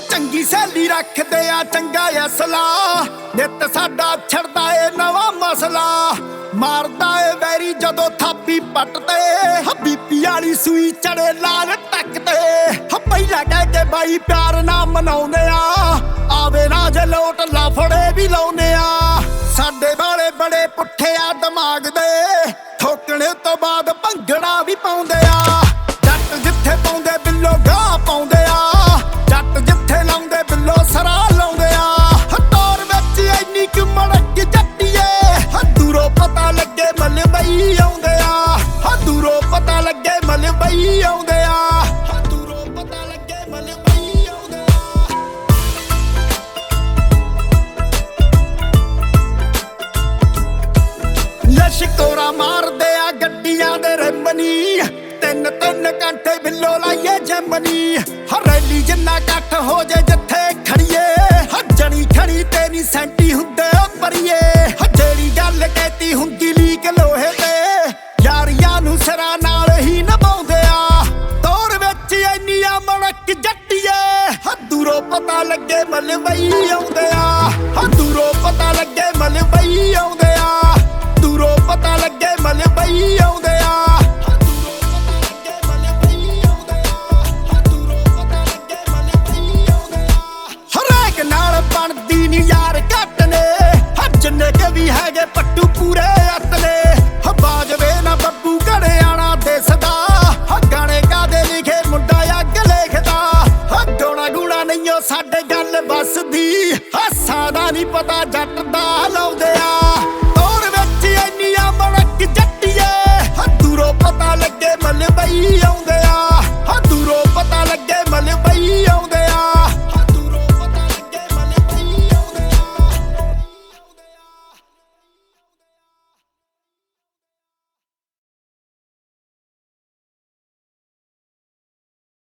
ਚੰਗੀ ਸਹੇਲੀ ਰੱਖਦੇ ਆ ਚੰਗਾ ਅਸਲਾ ਨਿੱਤ ਸਾਡਾ ਛੜਦਾ ਏ ਨਵਾਂ ਮਸਲਾ ਮਾਰਦਾ ਏ ਵੈਰੀ ਜਦੋਂ ਥਾਪੀ ਪੱਟਦੇ ਬੀਪੀ ਵਾਲੀ ਸੂਈ ਚੜੇ ਲਾਲ ਟੱਕਦੇ ਪਹਿਲਾਂ ਕਹਿ ਕੇ ਬਾਈ ਪਿਆਰ ਨਾ ਮਨਾਉਂਦੇ ਆ ਆਵੇ ਨਾ ਜੇ ਲੋਟ ਲਾਫੜੇ ਵੀ ਲਾਉਂਦੇ ਆ ਸਾਡੇ ਵਾਲੇ ਬੜੇ ਪੁੱਠੇ ਆ ਦਿਮਾਗ ਦੇ ਠੋਕਣੇ ਤੋਂ ਬਾਅਦ ਭੰਗੜਾ ਵੀ ਪਾਉਂਦੇ ਆ ਜੱਟ ਜਿੱਥੇ ਪਾਉਂਦੇ ਬਿੱਲੋ ਗਾਹ ਪਾਉਂਦੇ ਆ ਜੱਟ ਜਿੱਥੇ ਲਾਉਂਦੇ ਬਿੱਲੋ ਸਰਾ ਲਾਉਂਦੇ ਆ ਦੌਰ ਵਿੱਚ ਇੰਨੀ ਕਿ ਮੜਕ ਜੱਟੀਏ ਦੂਰੋਂ ਪਤਾ ਲੱਗੇ ਮਲਵਈ ਆਉਂਦੇ ਆ ਦੂਰੋਂ ਪਤਾ ਲੱਗੇ ਮਲਵਈ ਆਉਂਦੇ ਆ ਦੂਰੋਂ ਪਤਾ ਲੱਗੇ ਮਲਵਈ ਆਉਂਦੇ ਆ ਲਸ਼ਕੋਰਾ ਮਾਰਦੇ ਆ ਗੱਡੀਆਂ ਦੇ ਰਿੰਮਨੀ ਤਿੰਨ ਘੰਟੇ ਬਿੱਲੋ ਲਾਈਏ ਜੰਮਨੀ ਰੈਲੀ ਜਿੰਨਾ ਇਕੱਠ ਹੋ ਜੇ ਜਿੱਥੇ ਖੜੀਏ ਜਣੀ ਖੜੀ ਤੇ ਨੀ ਸੈਂਟੀ ਹੁੰਦੇ ਪਰੀਏ ਜਿਹੜੀ ਗੱਲ ਕਹਿਤੀ ਹੁੰਦੀ ਲੀਕ ਲੋਹੇ ਤੇ ਯਾਰੀਆਂ ਨੂੰ ਸਿਰਾਂ ਨਾਲ ਹੀ ਨਿਭਾਉਂਦੇ ਆ ਦੌਰ ਵਿੱਚ ਇੰਨੀਆਂ ਮੜਕ ਜੱਟੀਏ ਦੂਰੋਂ ਪਤਾ ਲੱਗੇ ਮਲਵਈ ਆਉਂਦੇ ਆ ਦੂਰੋਂ ਪਤਾ ਲੱਗੇ